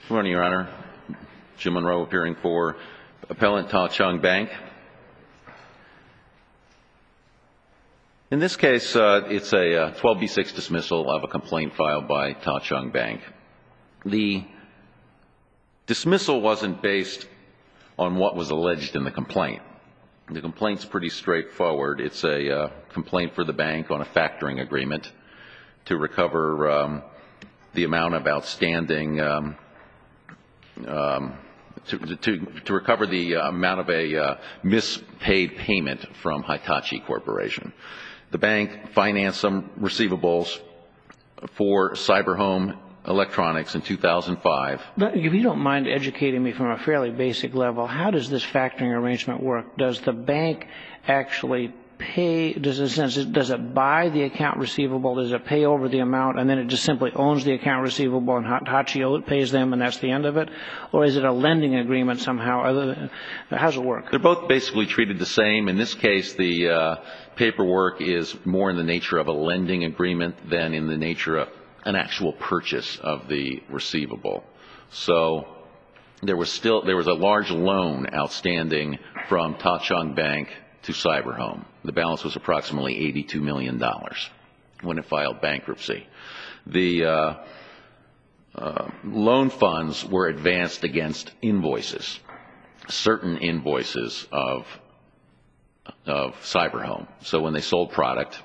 Good morning, Your Honor. Jim Monroe appearing for Appellant Ta Chung Bank. In this case, it's a 12b6 dismissal of a complaint filed by Ta Chung Bank. The dismissal wasn't based on what was alleged in the complaint. The complaint's pretty straightforward. It's a complaint for the bank on a factoring agreement to recover the amount of outstanding to recover the amount of a mispaid payment from Hitachi Corporation. The bank financed some receivables for Cyberhome Electronics in 2005. But if you don't mind educating me from a fairly basic level, how does this factoring arrangement work? Does the bank actually pay, does it buy the account receivable, does it pay over the amount, and then it just simply owns the account receivable and Hitachi pays them and that's the end of it? Or is it a lending agreement somehow? How does it work? They're both basically treated the same. In this case, the paperwork is more in the nature of a lending agreement than in the nature of an actual purchase of the receivable. So there was a large loan outstanding from Ta Chung Bank to Cyberhome. The balance was approximately $82 million when it filed bankruptcy. The loan funds were advanced against invoices, certain invoices of Cyberhome. So when they sold product,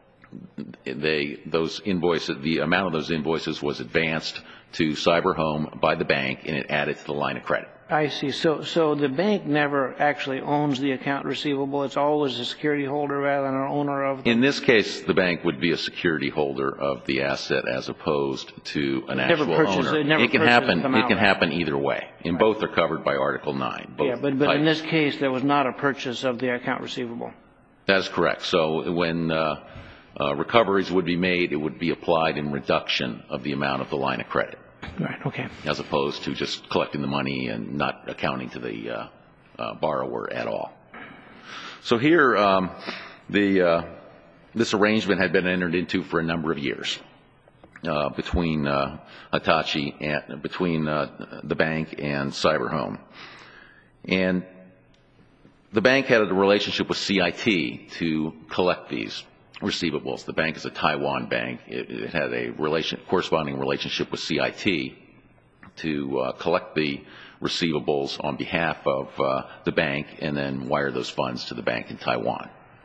the amount of those invoices was advanced to Cyberhome by the bank, and it added to the line of credit. I see. So the bank never actually owns the account receivable. It's always a security holder rather than an owner of them. In this case, the bank would be a security holder of the asset as opposed to an actual owner. It can happen either way. And both are covered by Article 9. Yeah, but in this case, there was not a purchase of the account receivable. That is correct. So when recoveries would be made, it would be applied in reduction of the amount of the line of credit. Right, okay. As opposed to just collecting the money and not accounting to the borrower at all. So here, this arrangement had been entered into for a number of years between Hitachi and between the bank and Cyberhome. And the bank had a relationship with CIT to collect these receivables. The bank is a Taiwan bank. It had a corresponding relationship with CIT to collect the receivables on behalf of the bank and then wire those funds to the bank in Taiwan.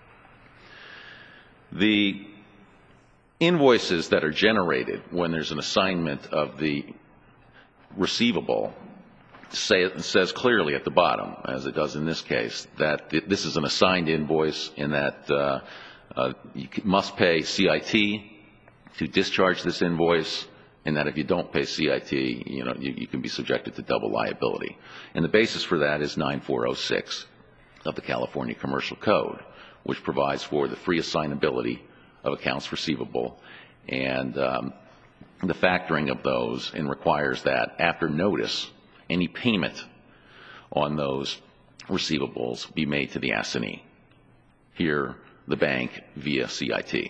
The invoices that are generated when there's an assignment of the receivable says clearly at the bottom, as it does in this case, that this is an assigned invoice and that you must pay CIT to discharge this invoice, and that if you don't pay CIT, you can be subjected to double liability. And the basis for that is 9406 of the California Commercial Code, which provides for the free assignability of accounts receivable and the factoring of those, and requires that after notice, any payment on those receivables be made to the assignee. Here, the bank via CIT.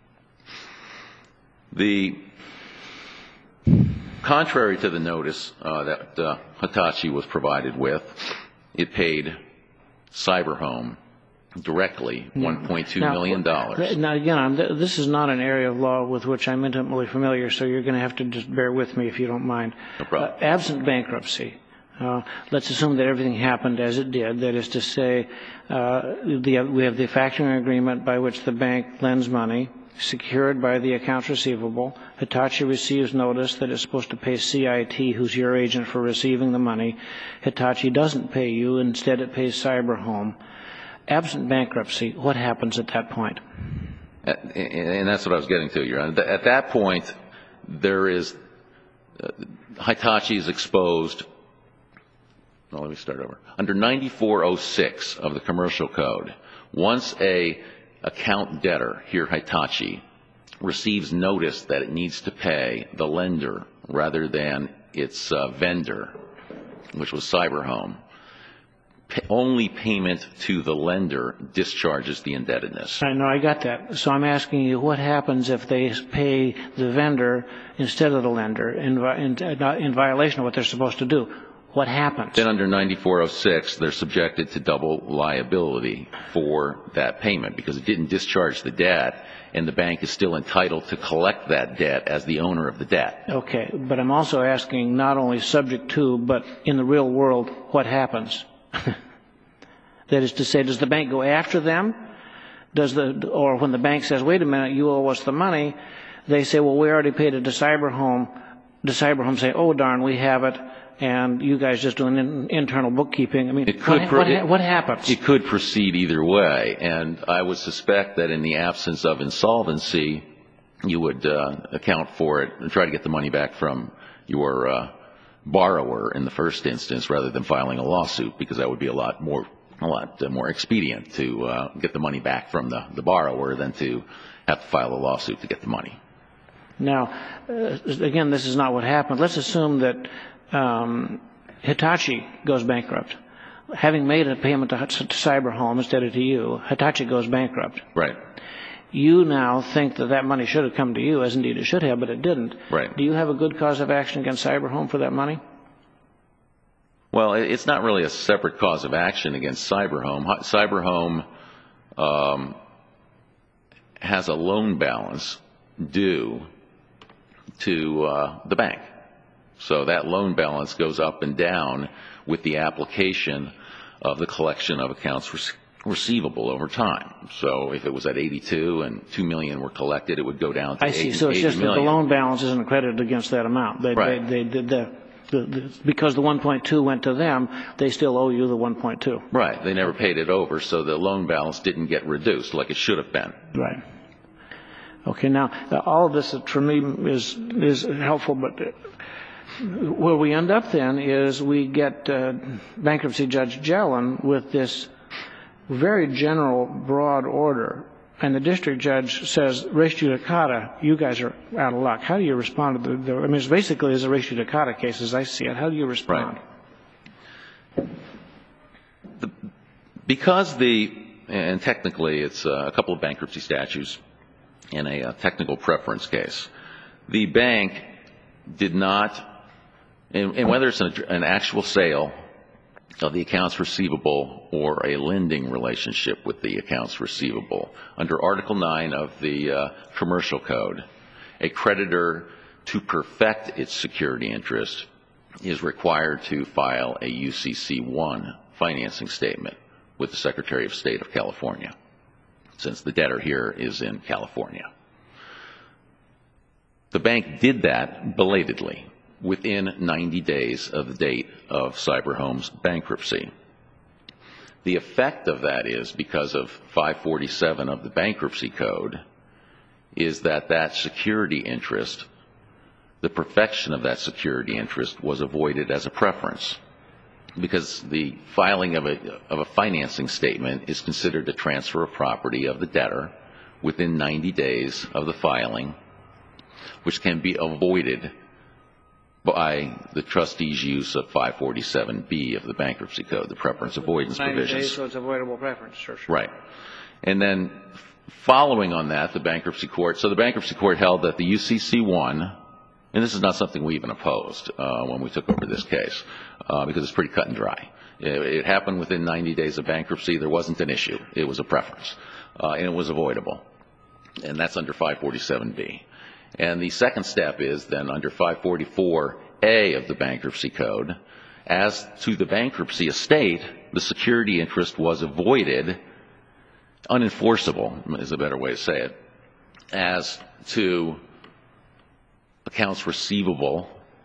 Contrary to the notice that Hitachi was provided with, it paid Cyberhome directly $1.2 million. Now, again, this is not an area of law with which I'm intimately familiar, so you're going to have to just bear with me if you don't mind. No problem. Absent bankruptcy, let's assume that everything happened as it did. That is to say, we have the factoring agreement by which the bank lends money, secured by the accounts receivable. Hitachi receives notice that it's supposed to pay CIT, who's your agent for receiving the money. Hitachi doesn't pay you. Instead, it pays Cyberhome. Absent bankruptcy, what happens at that point? And that's what I was getting to, Your Honor. At that point, Hitachi is exposed. Let me start over. Under 9406 of the Commercial Code, once a account debtor, here Hitachi, receives notice that it needs to pay the lender rather than its vendor, which was Cyberhome, only payment to the lender discharges the indebtedness. I know, I got that. So I'm asking you, what happens if they pay the vendor instead of the lender in violation of what they're supposed to do? What happens? Then under 9406, they're subjected to double liability for that payment because it didn't discharge the debt, and the bank is still entitled to collect that debt as the owner of the debt. Okay, but I'm also asking not only subject to, but in the real world, what happens? That is to say, does the bank go after them? Or when the bank says, wait a minute, you owe us the money, they say, well, we already paid it to Cyberhome. Does Cyberhome say, oh, darn, we have it, and you guys just doing internal bookkeeping? I mean, what happens? It could proceed either way, and I would suspect that in the absence of insolvency, you would account for it and try to get the money back from your borrower in the first instance rather than filing a lawsuit, because that would be a lot more expedient to get the money back from the borrower than to have to file a lawsuit to get the money. Now, again, this is not what happened. Let's assume that Hitachi goes bankrupt. Having made a payment to Cyberhome instead of to you, Hitachi goes bankrupt. Right. You now think that that money should have come to you, as indeed it should have, but it didn't. Right. Do you have a good cause of action against Cyberhome for that money? Well, it's not really a separate cause of action against Cyberhome. Cyberhome has a loan balance due to the bank. So that loan balance goes up and down with the application of the collection of accounts receivable over time. So if it was at 82 and $2 million were collected, it would go down to 80 million. I see. So it's just that the loan balance isn't credited against that amount. Right. Because the 1.2 went to them, they still owe you the 1.2. Right. They never paid it over, so the loan balance didn't get reduced like it should have been. Right. Okay. Now, all of this for me is helpful, but where we end up then is we get Bankruptcy Judge Gellin with this very general, broad order, and the district judge says, res judicata, you guys are out of luck. How do you respond to I mean, it's basically a res judicata case as I see it. How do you respond? Right. Because and technically it's a couple of bankruptcy statutes in a technical preference case, the bank did not, and whether it's an actual sale of the accounts receivable or a lending relationship with the accounts receivable, under Article 9 of the Commercial Code, a creditor, to perfect its security interest, is required to file a UCC-1 financing statement with the Secretary of State of California, since the debtor here is in California. The bank did that belatedly, within 90 days of the date of Cyberhome's bankruptcy. The effect of that is, because of 547 of the Bankruptcy Code, is that security interest, the perfection of that security interest, was avoided as a preference, because the filing of a financing statement is considered a transfer of property of the debtor within 90 days of the filing, which can be avoided by the trustee's use of 547B of the Bankruptcy Code, the preference avoidance 90 provisions. days, so it's avoidable preference. Sure. Right. And then following on that, the Bankruptcy Court held that the UCC-1, and this is not something we even opposed when we took over this case, because it's pretty cut and dry. It happened within 90 days of bankruptcy. There wasn't an issue. It was a preference, and it was avoidable. And that's under 547B. And the second step is then under 544A of the Bankruptcy Code, as to the bankruptcy estate, the security interest was avoided, unenforceable is a better way to say it, as to accounts receivable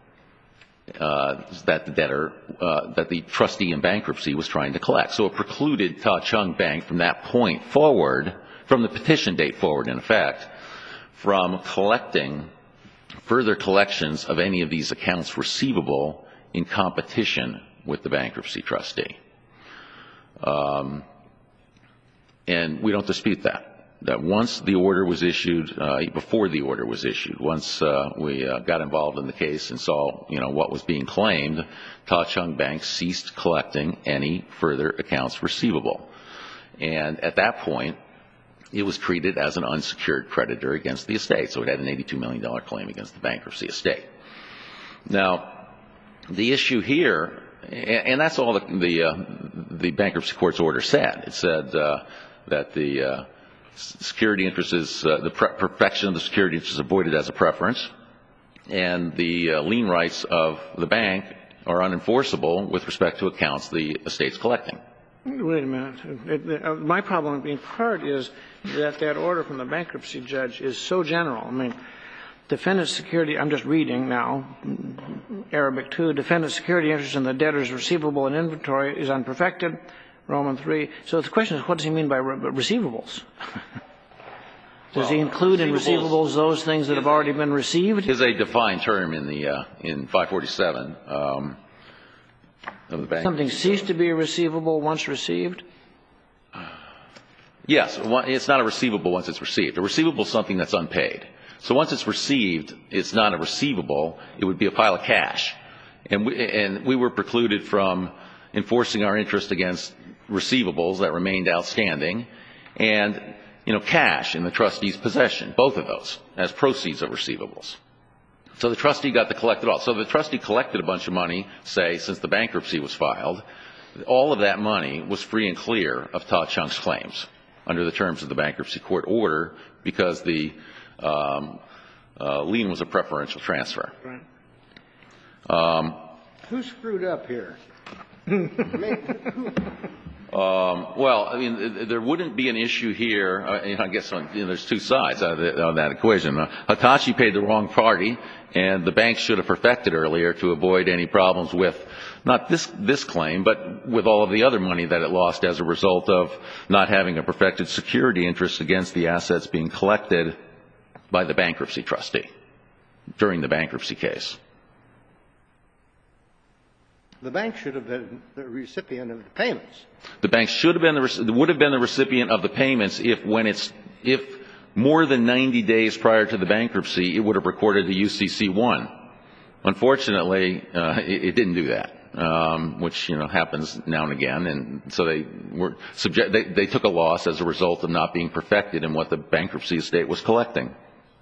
that the trustee in bankruptcy was trying to collect. So it precluded Ta Chung Bank from that point forward, from the petition date forward, in effect, from collecting further collections of any of these accounts receivable in competition with the bankruptcy trustee. And we don't dispute that. that once the order was issued, before the order was issued, once we got involved in the case and saw, what was being claimed, Ta-Chung Bank ceased collecting any further accounts receivable. And at that point, it was treated as an unsecured creditor against the estate. So it had an $82 million claim against the bankruptcy estate. Now, the issue here, and that's all the bankruptcy court's order said. It said that the security interest is, the perfection of the security interest is avoided as a preference, and the lien rights of the bank are unenforceable with respect to accounts the estate's collecting. Wait a minute. My problem in part is that order from the bankruptcy judge is so general. I mean, defendant's security, I'm just reading now, Arabic 2, defendant's security interest in the debtor's receivable and inventory is unperfected, Roman 3. So the question is, what does he mean by receivables? Does he include in receivables those things that have already been received? Is a defined term in 547 of the bank. Something ceased to be a receivable once received? Yes. It's not a receivable once it's received. A receivable is something that's unpaid. So once it's received, it's not a receivable. It would be a pile of cash. And we were precluded from enforcing our interest against receivables that remained outstanding and, cash in the trustee's possession, both of those, as proceeds of receivables. So the trustee got to collect it all. So the trustee collected a bunch of money, say, since the bankruptcy was filed. All of that money was free and clear of Ta-Chung's claims under the terms of the bankruptcy court order because the lien was a preferential transfer. Right. Who screwed up here? Well, I mean, there wouldn't be an issue here. I guess there's two sides on that equation. Hitachi paid the wrong party, and the bank should have perfected earlier to avoid any problems with not this claim, but with all of the other money that it lost as a result of not having a perfected security interest against the assets being collected by the bankruptcy trustee during the bankruptcy case. The bank should have been the recipient of the payments. The bank would have been the recipient of the payments if more than 90 days prior to the bankruptcy, it would have recorded the UCC-1. Unfortunately, it didn't do that, which happens now and again, and so they took a loss as a result of not being perfected in what the bankruptcy estate was collecting.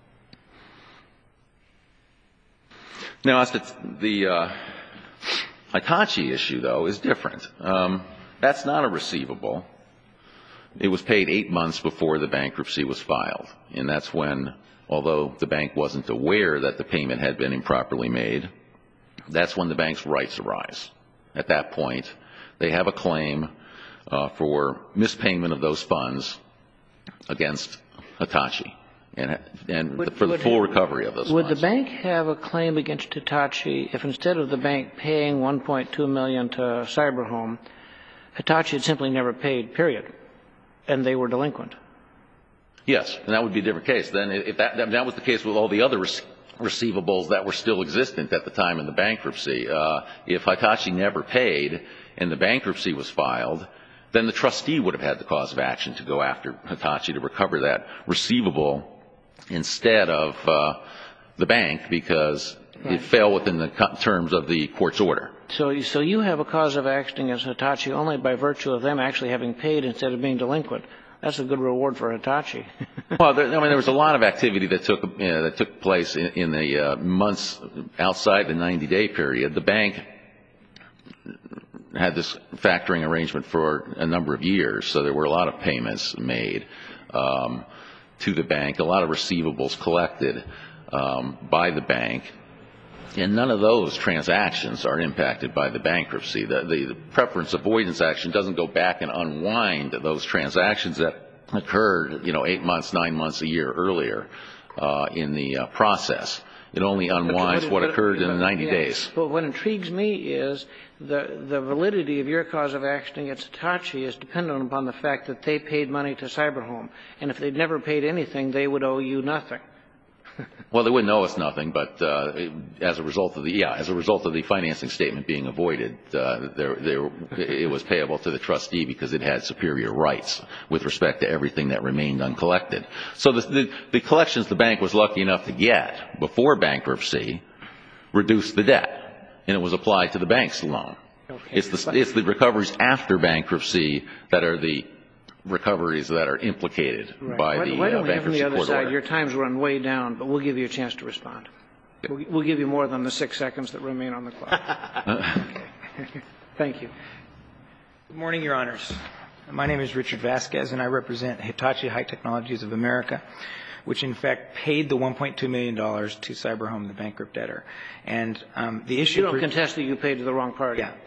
Now, as to the Hitachi issue, though, is different. That's not a receivable. It was paid 8 months before the bankruptcy was filed, and that's when, although the bank wasn't aware that the payment had been improperly made, that's when the bank's rights arise. At that point, they have a claim for mispayment of those funds against Hitachi and for the full recovery of those funds. Would the bank have a claim against Hitachi if instead of the bank paying $1.2 million to Cyberhome, Hitachi had simply never paid, period, and they were delinquent? Yes, and that would be a different case. Then if that was the case with all the other receivables that were still existent at the time in the bankruptcy, if Hitachi never paid and the bankruptcy was filed, then the trustee would have had the cause of action to go after Hitachi to recover that receivable instead of the bank because it fell within the terms of the court's order. So you have a cause of action against Hitachi only by virtue of them actually having paid instead of being delinquent. That's a good reward for Hitachi. Well, there was a lot of activity that took place in the months outside the 90-day period. The bank had this factoring arrangement for a number of years, so there were a lot of payments made to the bank, a lot of receivables collected by the bank, and none of those transactions are impacted by the bankruptcy. The preference avoidance action doesn't go back and unwind those transactions that occurred, 8 months, 9 months, a year earlier in the process. It only unwinds what occurred in the 90 days. But what intrigues me is the validity of your cause of action against Hitachi is dependent upon the fact that they paid money to Cyberhome. And if they'd never paid anything, they would owe you nothing. Well, they wouldn't owe us nothing, but as a result of the financing statement being avoided, it was payable to the trustee because it had superior rights with respect to everything that remained uncollected. So the collections the bank was lucky enough to get before bankruptcy reduced the debt, and it was applied to the bank's loan. Okay. It's the recoveries after bankruptcy that are the recoveries that are implicated by the bankruptcy court order. Why don't we have from the other side? Your time's run way down, but we'll give you a chance to respond. We'll give you more than the 6 seconds that remain on the clock. Okay. Thank you. Good morning, Your Honors. My name is Richard Vasquez, and I represent Hitachi High Technologies of America, which in fact paid the $1.2 million to Cyberhome, the bankrupt debtor. And the issue... You don't contest that you paid to the wrong party. Yeah.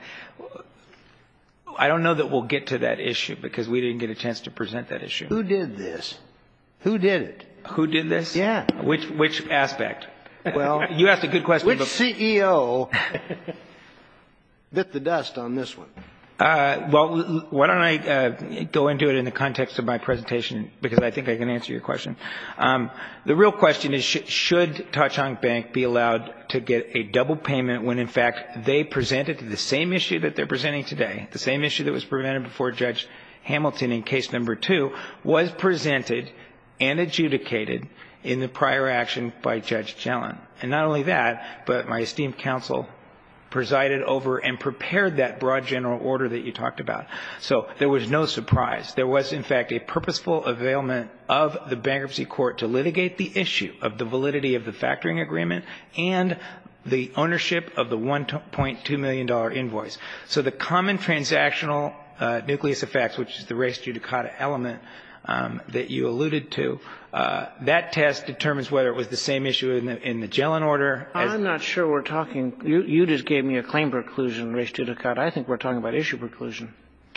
I don't know that we'll get to that issue because we didn't get a chance to present that issue. Who did this? Who did it? Who did this? Yeah. Which aspect? Well, you asked a good question. Which CEO bit the dust on this one? Well, why don't I go into it in the context of my presentation, because I think I can answer your question. The real question is, should Tachang Bank be allowed to get a double payment when, in fact, they presented the same issue that they're presenting today, the same issue that was presented before Judge Hamilton in case number 2, was presented and adjudicated in the prior action by Judge Jelen. And not only that, but my esteemed counsel presided over and prepared that broad general order that you talked about. So there was no surprise. There was, in fact, a purposeful availment of the bankruptcy court to litigate the issue of the validity of the factoring agreement and the ownership of the $1.2 million invoice. So the common transactional nucleus of facts, which is the res judicata element that you alluded to, that test determines whether it was the same issue in the Jelen order. I'm not sure we're talking. You just gave me a claim preclusion, res judicata. I think we're talking about issue preclusion.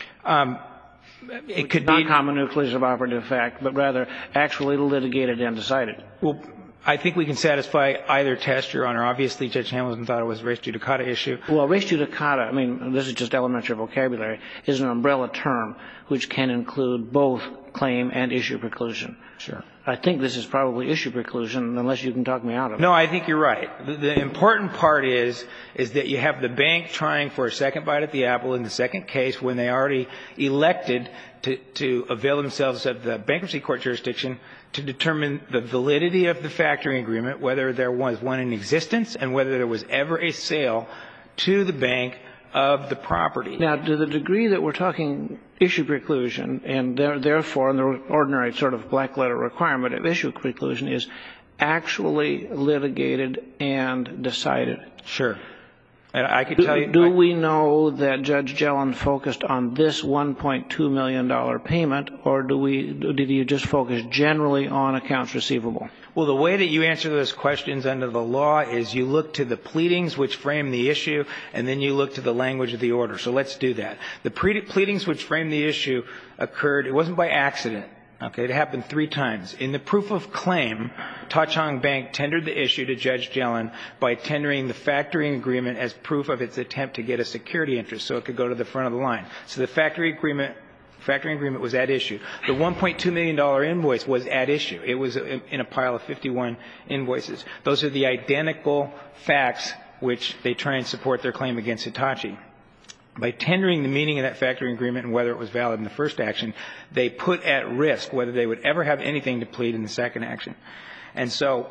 It could be not common nucleus of operative fact, but rather actually litigated and decided. Well, I think we can satisfy either test, Your Honor. Obviously, Judge Hamilton thought it was a res judicata issue. Well, res judicata, I mean, this is just elementary vocabulary, is an umbrella term which can include both claim and issue preclusion. Sure. I think this is probably issue preclusion, unless you can talk me out of it. No, I think you're right. The important part is that you have the bank trying for a second bite at the apple in the second case when they already elected to avail themselves of the bankruptcy court jurisdiction to determine the validity of the factoring agreement, whether there was one in existence and whether there was ever a sale to the bank of the property. Now, to the degree that we're talking issue preclusion, and therefore the ordinary sort of black letter requirement of issue preclusion is actually litigated and decided. Sure. And I could tell you... Do we know that Judge Jelen focused on this $1.2 million payment, or did you just focus generally on accounts receivable? Well, the way that you answer those questions under the law is you look to the pleadings which frame the issue, and then you look to the language of the order. So let's do that. The pleadings which frame the issue occurred, it wasn't by accident. Okay, it happened 3 times. In the proof of claim, Tachang Bank tendered the issue to Judge Jelen by tendering the factoring agreement as proof of its attempt to get a security interest so it could go to the front of the line. So the factoring agreement was at issue. The $1.2 million invoice was at issue. It was in a pile of 51 invoices. Those are the identical facts which they try and support their claim against Hitachi. By tendering the meaning of that factoring agreement and whether it was valid in the first action, they put at risk whether they would ever have anything to plead in the second action. And so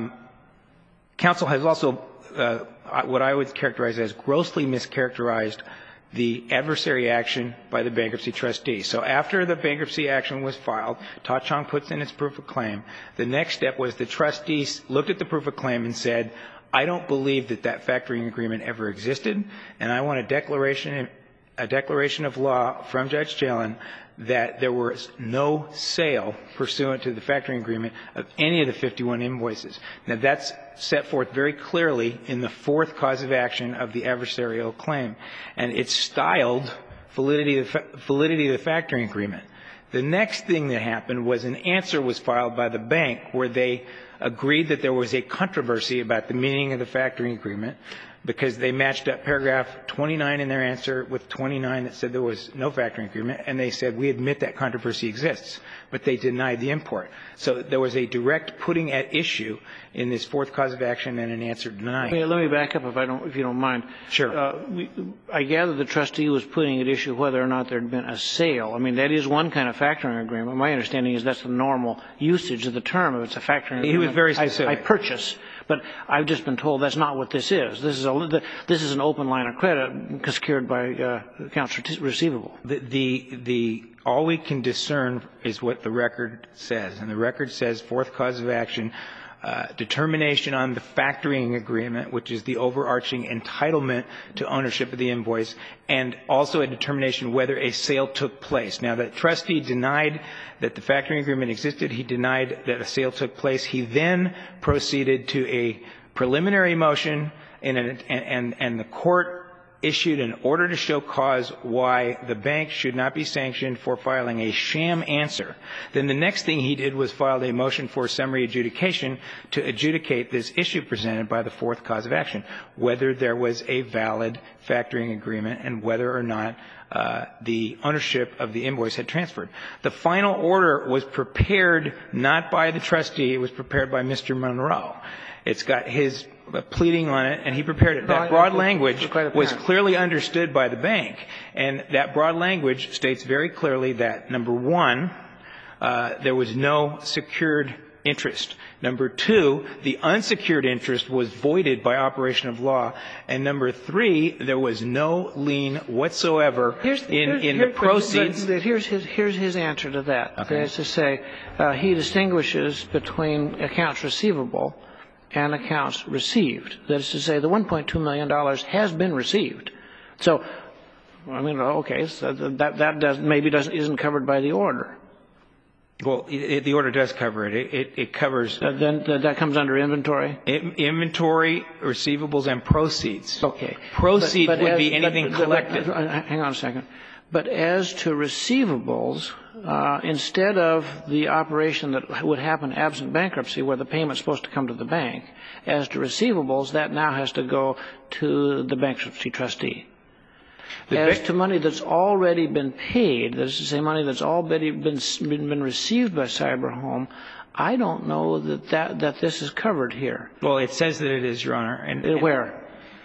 counsel has also what I would characterize as grossly mischaracterized the adversary action by the bankruptcy trustee. So after the bankruptcy action was filed, Tachang puts in its proof of claim. The next step was the trustees looked at the proof of claim and said, I don't believe that factoring agreement ever existed, and I want a declaration of law from Judge Jelen that there was no sale pursuant to the factoring agreement of any of the 51 invoices. Now, that's set forth very clearly in the 4th cause of action of the adversarial claim, and it's styled validity of the factoring agreement. The next thing that happened was an answer was filed by the bank where they agreed that there was a controversy about the meaning of the factoring agreement. because they matched up paragraph 29 in their answer with 29 that said there was no factoring agreement, and they said we admit that controversy exists, but they denied the import. So there was a direct putting at issue in this fourth cause of action and an answer denied. Let me back up if you don't mind. Sure. I gather the trustee was putting at issue whether or not there had been a sale. I mean, that is one kind of factoring agreement. My understanding is that's the normal usage of the term. If it's a factoring agreement, He was very specific. I purchase. But I've just been told that's not what this is. This is an open line of credit secured by accounts receivable. All we can discern is what the record says, and the record says fourth cause of action, determination on the factoring agreement, which is the overarching entitlement to ownership of the invoice, and also a determination whether a sale took place. Now, the trustee denied that the factoring agreement existed. He denied that a sale took place. He then proceeded to a preliminary motion, and the court issued an order to show cause why the bank should not be sanctioned for filing a sham answer. Then the next thing he did was file a motion for summary adjudication to adjudicate this issue presented by the fourth cause of action, whether there was a valid factoring agreement and whether or not the ownership of the invoice had transferred. The final order was prepared not by the trustee. It was prepared by Mr. Monroe. It's got his pleading on it, and he prepared it. That broad language was clearly understood by the bank, and that broad language states very clearly that, number one, there was no secured interest. Number two, the unsecured interest was voided by operation of law. And number three, there was no lien whatsoever in the proceeds. Here's his answer to that. Okay. That is to say, he distinguishes between accounts receivable and accounts received. That is to say, the $1.2 million has been received. So, I mean, okay, so that isn't covered by the order. Well, the order does cover it. It covers. Then that comes under inventory? Inventory, receivables, and proceeds. Okay. Proceeds would be anything collected. Hang on a second. But as to receivables, instead of the operation that would happen absent bankruptcy where the payment's supposed to come to the bank, as to receivables, that now has to go to the bankruptcy trustee. As to money that's already been paid, that is to say money that's already been received by Cyberhome, I don't know that this is covered here. Well, it says that it is, Your Honor. And where?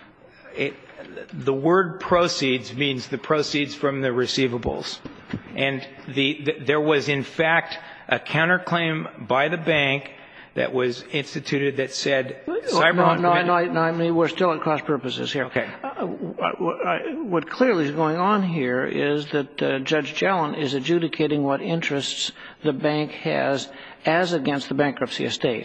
The word proceeds means the proceeds from the receivables. And there was, in fact, a counterclaim by the bank that was instituted that said Cyberhome. No, I mean, we're still at cross purposes here. Okay. What clearly is going on here is that Judge Jellin is adjudicating what interests the bank has as against the bankruptcy estate.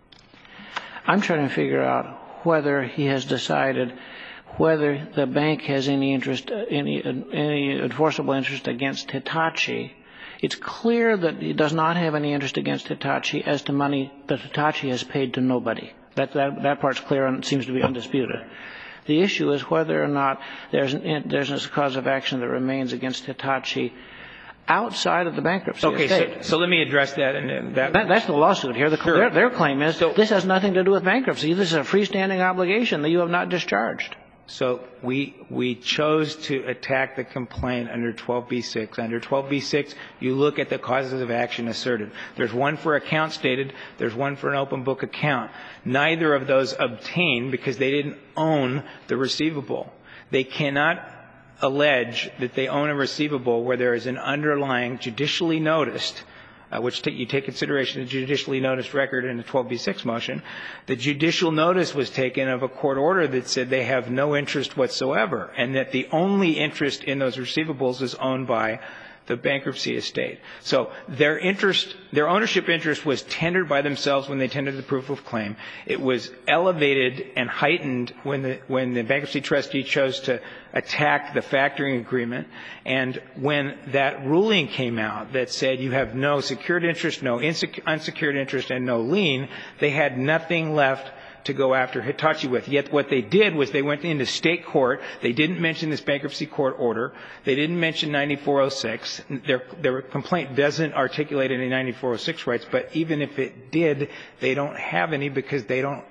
I'm trying to figure out whether he has decided whether the bank has any interest, any enforceable interest against Hitachi. It's clear that he does not have any interest against Hitachi as to money that Hitachi has paid to nobody. That part's clear and seems to be undisputed. The issue is whether or not there's a cause of action that remains against Hitachi outside of the bankruptcy estate. Okay, so let me address that. And that's the lawsuit here. Sure. Their claim is this has nothing to do with bankruptcy. This is a freestanding obligation that you have not discharged. So we chose to attack the complaint under 12b-6. Under 12b-6, you look at the causes of action asserted. There's one for account stated. There's one for an open book account. Neither of those obtained because they didn't own the receivable. They cannot allege that they own a receivable where there is an underlying judicially noticed, which you take consideration of the judicially noticed record in the 12b-6 motion. The judicial notice was taken of a court order that said they have no interest whatsoever and that the only interest in those receivables is owned by the bankruptcy estate. So their ownership interest was tendered by themselves when they tendered the proof of claim. It was elevated and heightened when the bankruptcy trustee chose to attack the factoring agreement. And when that ruling came out that said you have no secured interest, no unsecured interest, and no lien, they had nothing left to go after Hitachi with. Yet what they did was they went into state court. They didn't mention this bankruptcy court order. They didn't mention 9406. Their complaint doesn't articulate any 9406 rights, but even if it did, they don't have any because they don't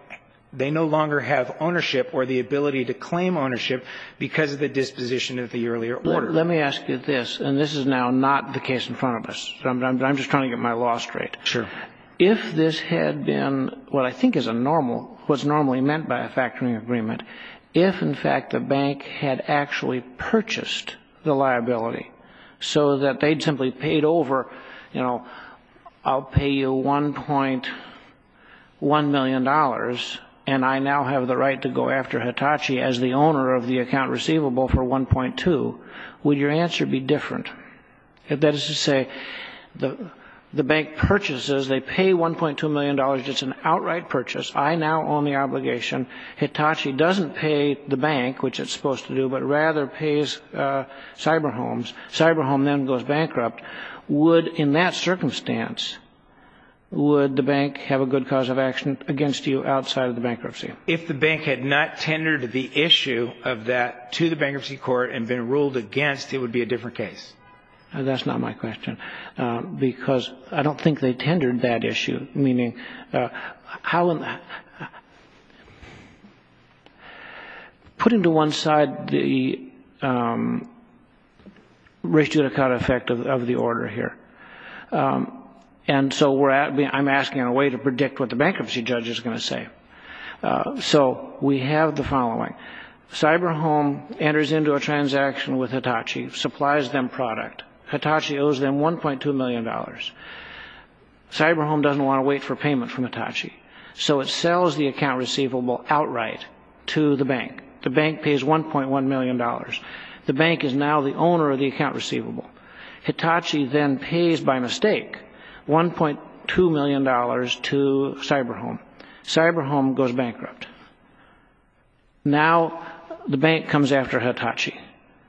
They no longer have ownership or the ability to claim ownership because of the disposition of the earlier order. Let me ask you this, and this is now not the case in front of us. I'm just trying to get my law straight. Sure. If this had been what I think is what's normally meant by a factoring agreement, if in fact the bank had actually purchased the liability so that they'd simply paid over, I'll pay you $1.1 million, and I now have the right to go after Hitachi as the owner of the account receivable for 1.2, would your answer be different? If that is to say, the bank purchases, they pay $1.2 million, it's an outright purchase. I now own the obligation. Hitachi doesn't pay the bank, which it's supposed to do, but rather pays Cyberhomes. Cyberhome then goes bankrupt. In that circumstance, would the bank have a good cause of action against you outside of the bankruptcy? If the bank had not tendered the issue of that to the bankruptcy court and been ruled against, it would be a different case. That's not my question, because I don't think they tendered that issue, meaning putting to one side the res judicata effect of the order here. And so I'm asking in a way to predict what the bankruptcy judge is going to say. So we have the following. Cyberhome enters into a transaction with Hitachi, supplies them product. Hitachi owes them $1.2 million. Cyberhome doesn't want to wait for payment from Hitachi. So it sells the account receivable outright to the bank. The bank pays $1.1 million. The bank is now the owner of the account receivable. Hitachi then pays by mistake $1.2 million to Cyberhome. Cyberhome goes bankrupt. Now the bank comes after Hitachi.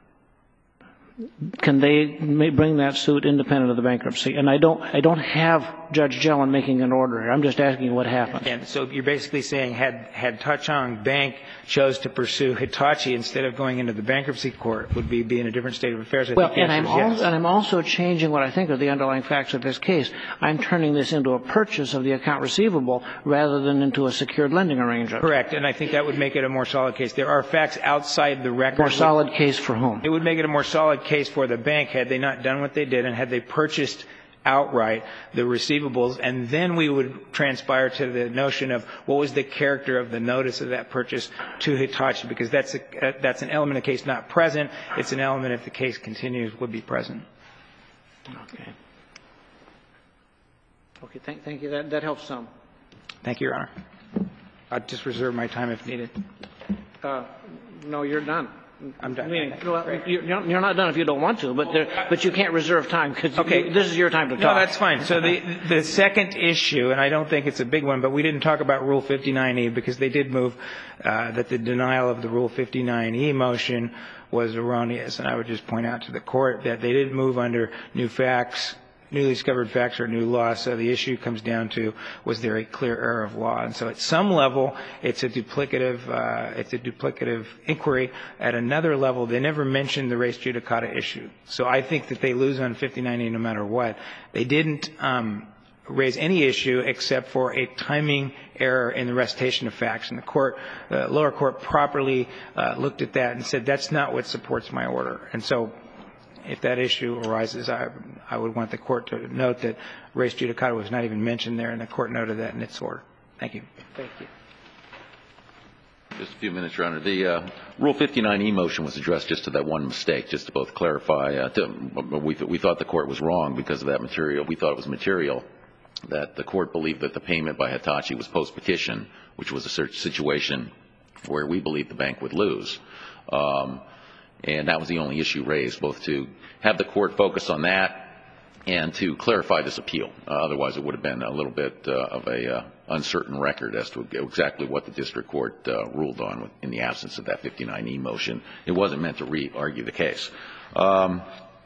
Can they bring that suit independent of the bankruptcy? And I don't have Judge Jellin making an order here. I'm just asking what happened. And so you're basically saying had Tachong Bank chose to pursue Hitachi instead of going into the bankruptcy court, would be in a different state of affairs? Well, and I'm also changing what I think are the underlying facts of this case. I'm turning this into a purchase of the account receivable rather than into a secured lending arrangement. Correct. And I think that would make it a more solid case. There are facts outside the record. More solid case for whom? It would make it a more solid case for the bank had they not done what they did and had they purchased outright the receivables, and then we would transpire to the notion of what was the character of the notice of that purchase to Hitachi, because that's an element of the case not present. It's an element, if the case continues, would be present. Okay. Okay, thank you. That helps some. Thank you, Your Honor. I'll just reserve my time if needed. No, you're done. I'm done. You're not done if you don't want to, but you can't reserve time because this is your time to talk. No, that's fine. So the second issue, and I don't think it's a big one, but we didn't talk about Rule 59E because they did move that the denial of the Rule 59E motion was erroneous. And I would just point out to the court that they didn't move under new facts, newly discovered facts or new law. So the issue comes down to, was there a clear error of law? And so at some level, it's a duplicative inquiry. At another level, they never mentioned the res judicata issue. So I think that they lose on 59E no matter what. They didn't raise any issue except for a timing error in the recitation of facts. And the lower court properly looked at that and said, that's not what supports my order. And so if that issue arises, I would want the court to note that res judicata was not even mentioned there, and the court noted that in its order. Thank you. Thank you. Just a few minutes, Your Honor. The Rule 59E motion was addressed just to that one mistake, just to both clarify. We thought the court was wrong because of that material. We thought it was material that the court believed that the payment by Hitachi was post-petition, which was a situation where we believed the bank would lose. And that was the only issue raised, both to have the court focus on that and to clarify this appeal. Otherwise, it would have been a little bit of a uncertain record as to exactly what the district court ruled on in the absence of that 59E motion. It wasn't meant to re-argue the case. And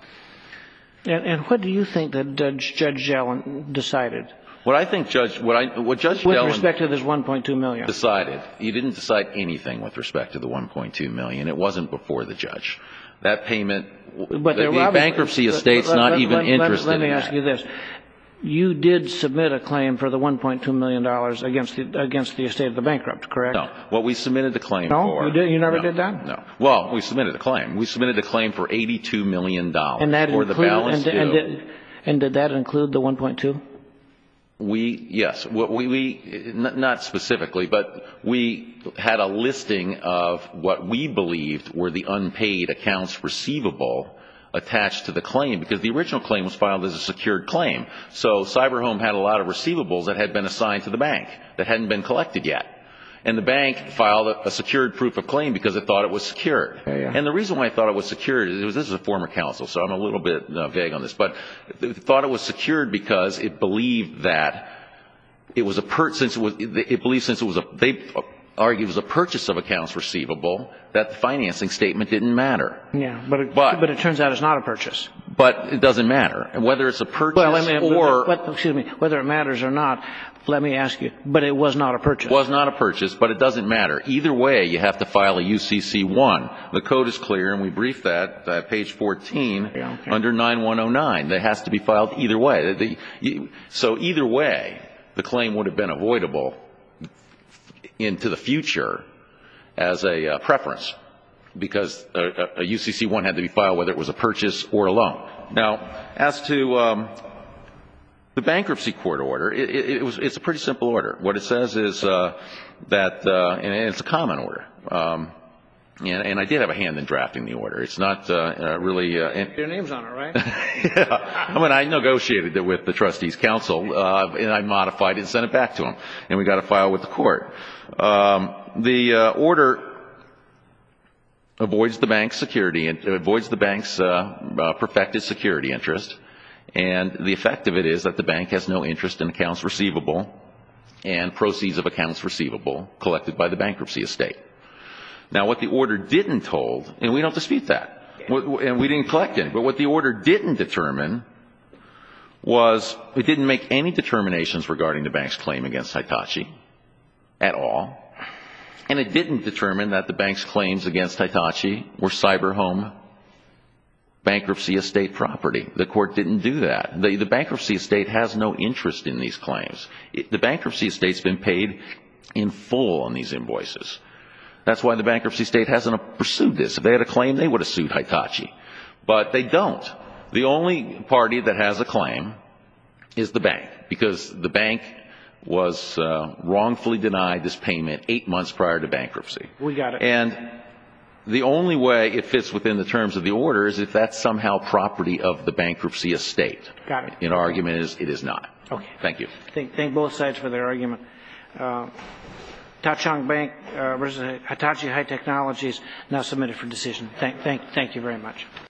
what do you think that Judge Jellin decided? What I think Judge Jellin with respect to this $1.2 million decided, he didn't decide anything with respect to the $1.2 million. It wasn't before the judge. That payment, the bankruptcy estate's not even interested in that. Let me ask you this. you did submit a claim for the $1.2 million against the estate of the bankrupt, correct? No. What we submitted the claim No? for. You never no, did that? No. Well, we submitted a claim. We submitted a claim for $82 million. And that for the balance due. And did that include the 1.2? Yes. We not specifically, but we had a listing of what we believed were the unpaid accounts receivable attached to the claim, because the original claim was filed as a secured claim. So Cyberhome had a lot of receivables that had been assigned to the bank that hadn't been collected yet. And the bank filed a secured proof of claim because it thought it was secured. Yeah. And the reason why I thought it was secured is this is a former counsel, so I'm a little bit vague on this, but it thought it was secured because it believed that it was since they argued it was a purchase of accounts receivable, that the financing statement didn't matter. Yeah, but it turns out it's not a purchase. But it doesn't matter. And whether it's a purchase whether it matters or not, let me ask you, but it was not a purchase. Was not a purchase, but it doesn't matter. Either way, you have to file a UCC-1. The code is clear, and we briefed that, page 14, under 9109. That has to be filed either way. So either way, the claim would have been avoidable into the future as a preference, because a UCC-1 had to be filed whether it was a purchase or a loan. Now, as to the bankruptcy court order, it's a pretty simple order. What it says is and it's a common order. And I did have a hand in drafting the order. It's not really... Your name's on it, right? Yeah. I mean, I negotiated it with the trustees' council, and I modified it and sent it back to them. And we got a file with the court. The order avoids the bank's perfected security interest. And the effect of it is that the bank has no interest in accounts receivable and proceeds of accounts receivable collected by the bankruptcy estate. Now, what the order didn't hold, and we don't dispute that, and we didn't collect any, but what the order didn't determine was it didn't make any determinations regarding the bank's claim against Hitachi at all, and it didn't determine that the bank's claims against Hitachi were Cyberhome bankruptcy estate property. The court didn't do that. The bankruptcy estate has no interest in these claims. The bankruptcy estate's been paid in full on these invoices. That's why the bankruptcy estate hasn't pursued this. If they had a claim, they would have sued Hitachi. But they don't. The only party that has a claim is the bank, because the bank was wrongfully denied this payment 8 months prior to bankruptcy. We got it. And the only way it fits within the terms of the order is if that's somehow property of the bankruptcy estate. Got it. And our argument is it is not. Okay. Thank you. Thank both sides for their argument. Tauchung Bank versus Hitachi High Technologies now submitted for decision. Thank you very much.